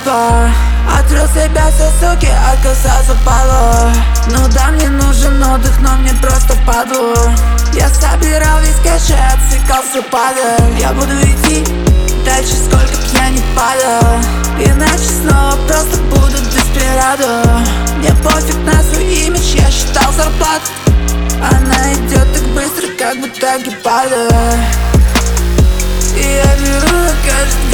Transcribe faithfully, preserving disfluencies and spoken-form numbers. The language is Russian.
папа. Открыл себя со суки, отказался падла. Ну да, мне нужен отдых, но мне просто падло. Я собирал весь кэш и отсекался падаль. Я буду идти дальше, сколько б я не падал. Иначе снова просто буду деспирадо. Мне пофиг на свой имидж, я считал зарплату. Она идет так быстро, как будто гепарда. И я беру на каждый